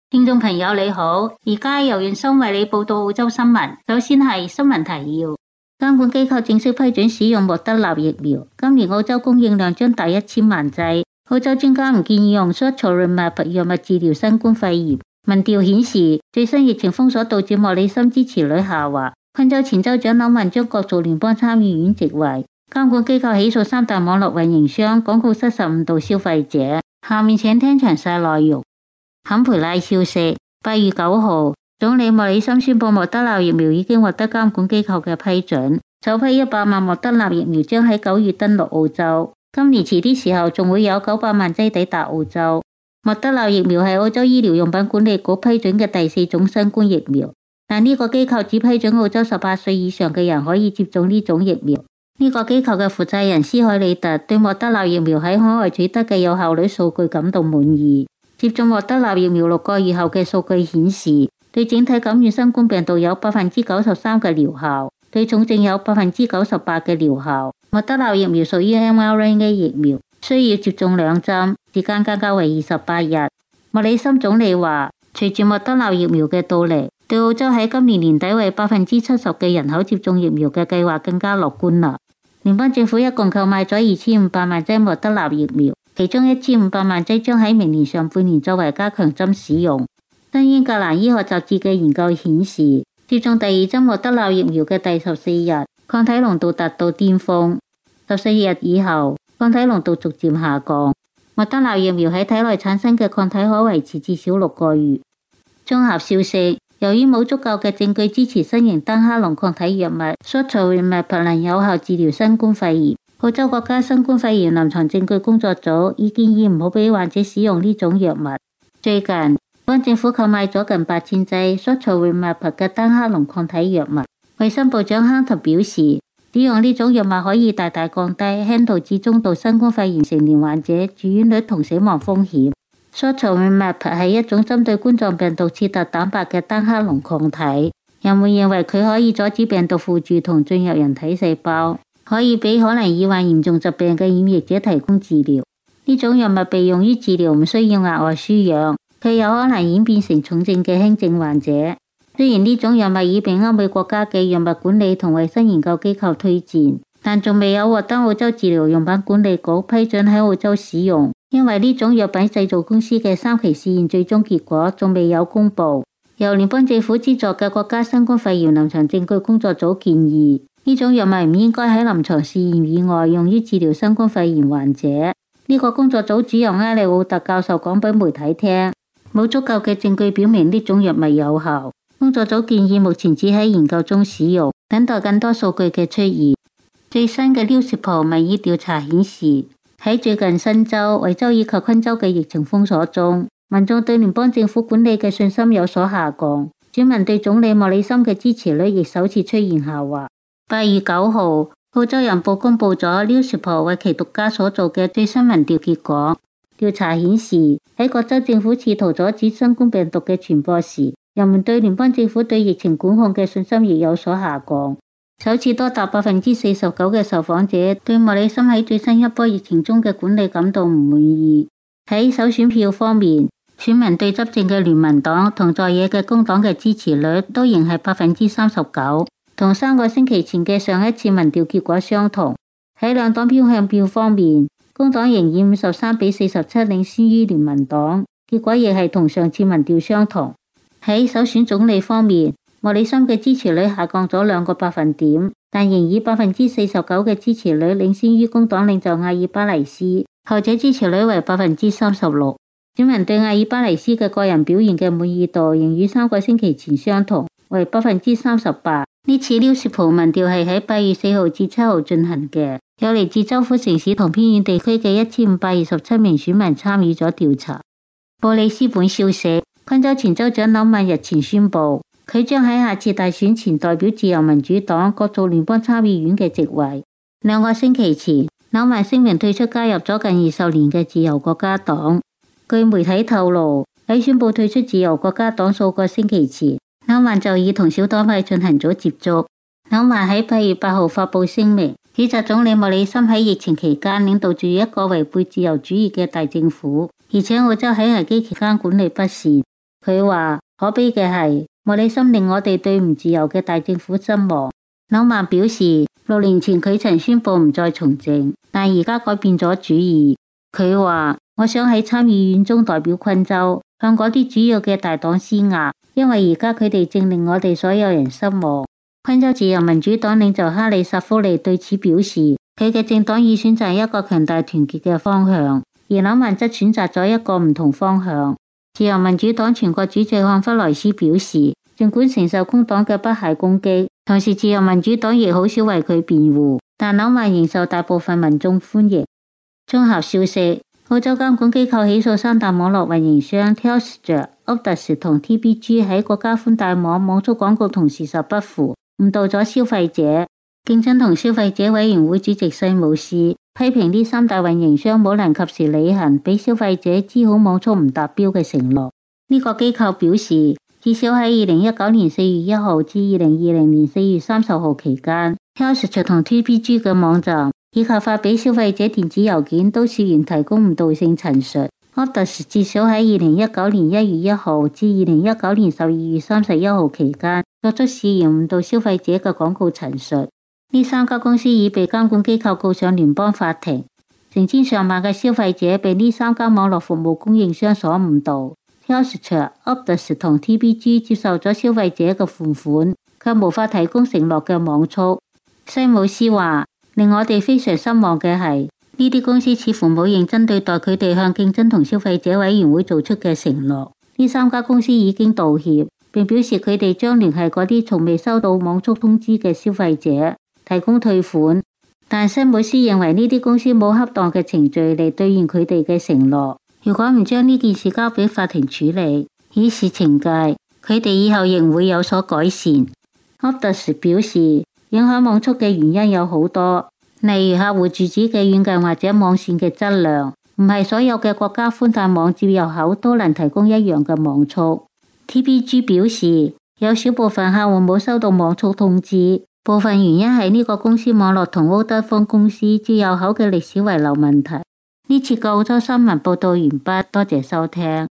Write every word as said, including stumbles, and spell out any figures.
聽眾朋友你好，而家由袁生為你報道澳洲新聞。首先係新聞提要：監管機構正式批准使用莫德納疫苗，今年澳洲供應量將達一千萬劑。澳洲專家唔建議用 Sotrovimab 藥物治療新冠肺炎。民調顯示，最新疫情封鎖導致莫里森支持率下滑。昆州前州長紐文將角逐聯邦參議院席位。監管機構起訴三大網絡運營商，廣告失實誤導消費者。下面請聽詳細內容。坎培拉消息，八月九號，總理莫里森宣布莫德納疫苗已經獲得監管機構嘅批准，首批一百萬莫德納疫苗將喺九月登陸澳洲，今年遲啲時候仲會有九百萬劑抵達澳洲。莫德納疫苗係澳洲醫療用品管理局批准嘅第四種新冠疫苗，但呢個機構只批准澳洲十八歲以上嘅人可以接種呢種疫苗。呢個機構嘅負責人斯海里特對莫德納疫苗喺海外取得嘅有效率數據感到滿意。接種莫德納疫苗六個月後嘅數據顯示，對整體感染新冠病毒有百分之九十三嘅療效，對重症有百分之九十八嘅療效。莫德納疫苗屬於 M R N A 疫苗，需要接種兩針，時間間隔為二十八日。莫里森總理話，隨住莫德納疫苗嘅到嚟，對澳洲喺今年年底為百分之七十嘅人口接種疫苗嘅計劃更加樂觀啦。聯邦政府一共購買咗二千五百萬劑莫德納疫苗。其中一千五百萬劑將喺明年上半年作為加強針使用。新英格蘭醫學雜誌嘅研究顯示，接種第二針莫德納疫苗嘅第十四日，抗體濃度達到巔峰；十四日以後，抗體濃度逐漸下降。莫德納疫苗喺體內產生嘅抗體可維持至少六個月。綜合消息，由於冇足夠嘅證據支持新型單克隆抗體藥物 Sotrovimab 能有效治療新冠肺炎，澳洲國家新冠肺炎臨床證據工作組已建議唔好俾患者使用呢種藥物。最近，邦政府購買咗近八千劑 Sotrovimab 嘅單克隆抗體藥物。衛生部長亨特表示，使用呢種藥物可以大大降低輕度至中度新冠肺炎成年患者住院率同死亡風險。Sotrovimab 係一種針對冠狀病毒刺突蛋白嘅單克隆抗體，人們認為佢可以阻止病毒附著同進入人體細胞，可以俾可能已患嚴重疾病嘅染疫者提供治療。呢種藥物被用於治療唔需要額外輸氧，佢有可能演變成重症嘅輕症患者。雖然呢種藥物已被歐美國家嘅藥物管理同衛生研究機構推薦，但仲未有獲得澳洲治療用品管理局批准喺澳洲使用，因為呢種藥品製造公司嘅三期試驗最終結果仲未有公布。由聯邦政府資助嘅國家新冠肺炎臨床證據工作組建議，呢種藥物唔應該喺臨床試驗以外用於治療新冠肺炎患者。呢個工作組主任埃利奧特教授講俾媒體聽，冇足夠嘅證據表明呢種藥物有效。工作組建議目前只喺研究中使用，等待更多數據嘅出現。最新嘅 New South Wales 民意調查顯示，喺最近新州、維州以及昆州嘅疫情封鎖中，民眾對聯邦政府管理嘅信心有所下降，選民對總理莫里森嘅支持率亦首次出現下滑。八月九號，澳洲人報公布咗 New South Wales為其獨家所做嘅最新民調結果。調查顯示，喺各州政府試圖阻止新冠病毒嘅傳播時，人們對聯邦政府對疫情管控嘅信心亦有所下降。首次多達百分之四十九嘅受訪者對莫里森喺最新一波疫情中嘅管理感到唔滿意。喺首選票方面，選民對執政嘅聯盟黨同在野嘅工黨嘅支持率都仍係百分之三十九，同三個星期前嘅上一次民調結果相同。喺兩黨偏向票方面，工黨仍以五十三比四十七領先於聯盟黨，結果亦係同上次民調相同。喺首選總理方面，莫里森嘅支持率下降咗兩個百分點，但仍以百分之四十九嘅支持率領先於工黨領袖阿爾巴尼斯，後者支持率為百分之三十六。選民對阿爾巴尼斯嘅個人表現嘅滿意度仍與三個星期前相同，為百分之三十八。呢次 New South Wales民調係喺八月四號至七號進行嘅，有嚟自州府城市同偏遠地區嘅一千五百二十七名選民參與咗調查。布里斯本消息，昆州前州長紐曼日前宣布，佢將喺下次大選前代表自由民主黨角逐聯邦參議院嘅席位。兩個星期前，紐曼聲明退出加入咗近二十年嘅自由國家黨。據媒體透露，喺宣布退出自由國家黨數個星期前，紐曼就已同小黨派進行咗接觸。紐曼喺八月八號發布聲明，指責總理莫里森喺疫情期間領導住一個違背自由主義嘅大政府，而且澳洲喺危機期間管理不善。 佢話可悲嘅係莫里森令我哋對唔自由嘅大政府失望。紐曼表示六年前佢曾宣布唔再從政，但而家改變咗主意。佢話我想喺參議院中代表昆州，向嗰啲主要嘅大黨施壓，因為而家佢哋正令我哋所有人失望。昆州自由民主黨領袖哈里薩夫利對此表示，佢嘅政黨已選擇一個強大團結嘅方向，而紐曼則選擇咗一個唔同方向。自由民主黨全國主席漢弗萊斯表示，儘管承受工黨嘅不懈攻擊，同時自由民主黨亦好少為佢辯護，但紐曼仍受大部分民眾歡迎。綜合消息，澳洲監管機構起訴三大網絡運營商 Telstra、Optus 同 T P G 喺國家寬帶網網速廣告同事實不符，誤導咗消費者。競爭同消費者委員會主席西姆斯批評呢三大運營商冇能及時履行俾消費者知好網速唔達標嘅承諾。呢、這個機構表示，至少喺二零一九年四月一號至二零二零年四月三十號期間 Telstra 同 T P G 嘅網站以及發俾消費者電子郵件都涉嫌提供誤導性陳述。Optus 至少喺二零一九年一月一號至二零一九年十二月三十一號期間作出涉嫌誤導消費者嘅廣告陳述。呢三家公司已被監管機構告上聯邦法庭，成千上萬嘅消費者被呢三家網絡服務供應商所誤導。Telstra、Optus 同 T P G 接受咗消費者嘅付款，卻無法提供承諾嘅網速。西姆斯話，令我哋非常失望嘅係，呢啲公司似乎冇認真對待佢哋向競爭同消費者委員會做出嘅承諾。呢三家公司已經道歉，並表示佢哋將聯繫嗰啲從未收到網速通知嘅消費者，提供退款。但西姆斯認為呢啲公司冇恰當嘅程序嚟兌現佢哋嘅承諾。如果唔將呢件事交俾法庭處理，以示懲戒，佢哋以後仍會有所改善。Optus 表示，影響網速嘅原因有好多，例如客戶住址嘅遠近或者網線嘅質量，唔係所有嘅國家寬帶網接入口都能提供一樣嘅網速。T P G 表示，有少部分客戶冇收到網速通知，部分原因係呢個公司網絡同歐德豐公司接入口嘅歷史遺留問題。呢次嘅澳洲新聞報道完畢，多謝收聽。